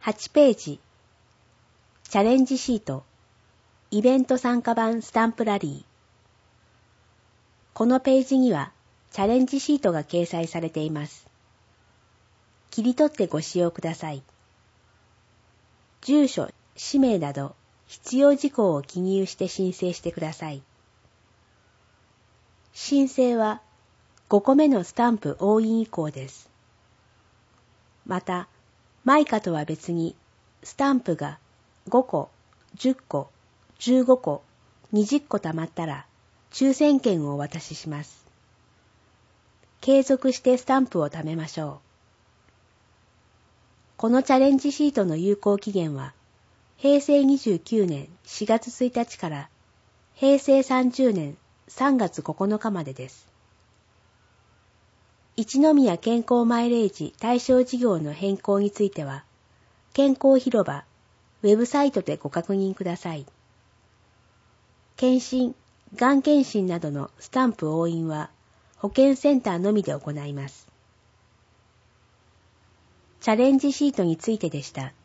8ページ。チャレンジシート。イベント参加版スタンプラリー。このページにはチャレンジシートが掲載されています。切り取ってご使用ください。住所、氏名など必要事項を記入して申請してください。申請は5個目のスタンプ押印以降です。また、マイカとは別にスタンプが5個、10個、15個、20個貯まったら抽選券をお渡しします。継続してスタンプを貯めましょう。このチャレンジシートの有効期限は平成29年4月1日から平成30年3月9日までです。一宮健康マイレージ対象事業の変更については、健康広場ウェブサイトでご確認ください。検診、がん検診などのスタンプ押印は保健センターのみで行います。チャレンジシートについてでした。